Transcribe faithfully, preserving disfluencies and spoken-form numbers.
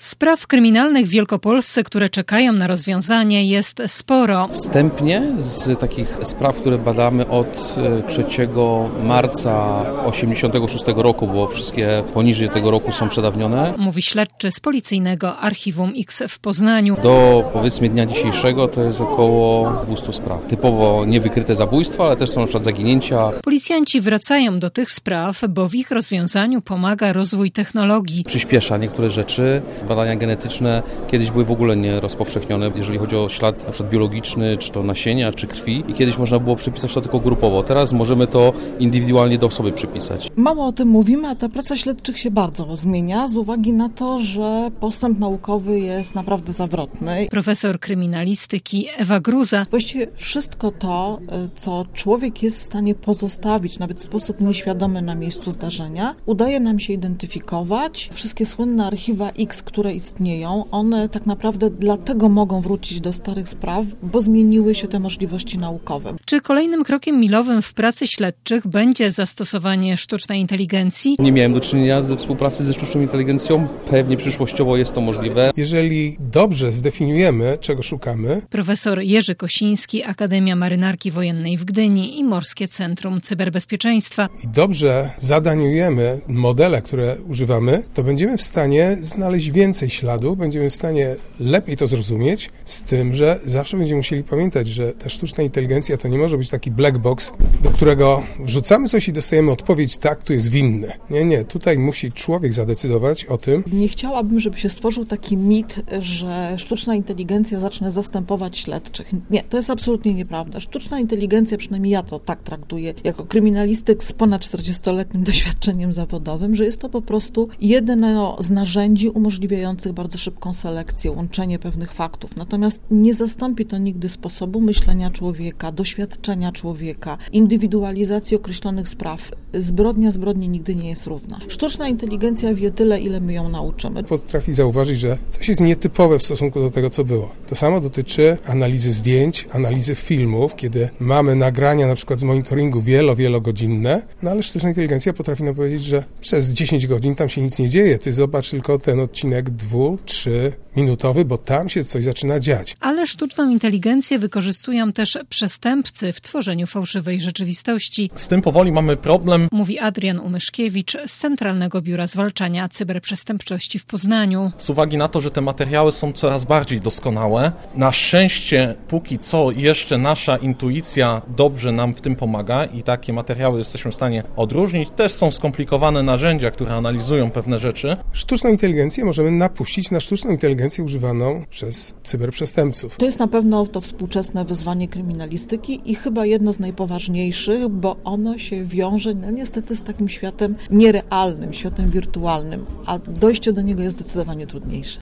Spraw kryminalnych w Wielkopolsce, które czekają na rozwiązanie, jest sporo. Wstępnie z takich spraw, które badamy od trzeciego marca osiemdziesiątego szóstego roku, bo wszystkie poniżej tego roku są przedawnione. Mówi śledczy z Policyjnego Archiwum X w Poznaniu. Do powiedzmy dnia dzisiejszego to jest około dwieście spraw. Typowo niewykryte zabójstwa, ale też są na przykład zaginięcia. Policjanci wracają do tych spraw, bo w ich rozwiązaniu pomaga rozwój technologii. Przyspiesza niektóre rzeczy. Badania genetyczne kiedyś były w ogóle nie rozpowszechnione, jeżeli chodzi o ślad na przykład biologiczny, czy to nasienia, czy krwi. I kiedyś można było przypisać to tylko grupowo. Teraz możemy to indywidualnie do osoby przypisać. Mało o tym mówimy, a ta praca śledczych się bardzo zmienia z uwagi na to, że postęp naukowy jest naprawdę zawrotny. Profesor kryminalistyki Ewa Gruza. Właściwie wszystko to, co człowiek jest w stanie pozostawić, nawet w sposób nieświadomy na miejscu zdarzenia, udaje nam się identyfikować. Wszystkie słynne archiwa X, które istnieją, one tak naprawdę dlatego mogą wrócić do starych spraw, bo zmieniły się te możliwości naukowe. Czy kolejnym krokiem milowym w pracy śledczych będzie zastosowanie sztucznej inteligencji? Nie miałem do czynienia ze współpracy ze sztuczną inteligencją. Pewnie przyszłościowo jest to możliwe. Jeżeli dobrze zdefiniujemy, czego szukamy. Profesor Jerzy Kosiński, Akademia Marynarki Wojennej w Gdyni i Morskie Centrum Cyberbezpieczeństwa. I dobrze zadaniujemy modele, które używamy, to będziemy w stanie znaleźć więcej śladów, będziemy w stanie lepiej to zrozumieć, z tym, że zawsze będziemy musieli pamiętać, że ta sztuczna inteligencja to nie może być taki black box, do którego wrzucamy coś i dostajemy odpowiedź, tak, tu jest winny. Nie, nie, tutaj musi człowiek zadecydować o tym. Nie chciałabym, żeby się stworzył taki mit, że sztuczna inteligencja zacznie zastępować śledczych. Nie, to jest absolutnie nieprawda. Sztuczna inteligencja, przynajmniej ja to tak traktuję, jako kryminalistyk z ponad czterdziestoletnim doświadczeniem zawodowym, że jest to po prostu jedno z narzędzi umożliwiających bardzo szybką selekcję, łączenie pewnych faktów. Natomiast nie zastąpi to nigdy sposobu myślenia człowieka, doświadczenia człowieka, indywidualizacji określonych spraw. Zbrodnia zbrodni nigdy nie jest równa. Sztuczna inteligencja wie tyle, ile my ją nauczymy. Potrafi zauważyć, że coś jest nietypowe w stosunku do tego, co było. To samo dotyczy analizy zdjęć, analizy filmów, kiedy mamy nagrania na przykład z monitoringu wielo, wielogodzinne, no ale sztuczna inteligencja potrafi nam powiedzieć, że przez dziesięć godzin tam się nic nie dzieje. Ty zobacz tylko ten odcinek dwu, trzy minutowy, bo tam się coś zaczyna dziać. Ale sztuczną inteligencję wykorzystują też przestępcy w tworzeniu fałszywej rzeczywistości. Z tym powoli mamy problem, mówi Adrian Umyszkiewicz z Centralnego Biura Zwalczania Cyberprzestępczości w Poznaniu. Z uwagi na to, że te materiały są coraz bardziej doskonałe, na szczęście póki co jeszcze nasza intuicja dobrze nam w tym pomaga i takie materiały jesteśmy w stanie odróżnić. Też są skomplikowane narzędzia, które analizują pewne rzeczy. Sztuczną inteligencję możemy napuścić na sztuczną inteligencję używaną przez cyberprzestępców. To jest na pewno to współczesne wyzwanie kryminalistyki i chyba jedno z najpoważniejszych, bo ono się wiąże no, niestety z takim światem nierealnym, światem wirtualnym, a dojście do niego jest zdecydowanie trudniejsze.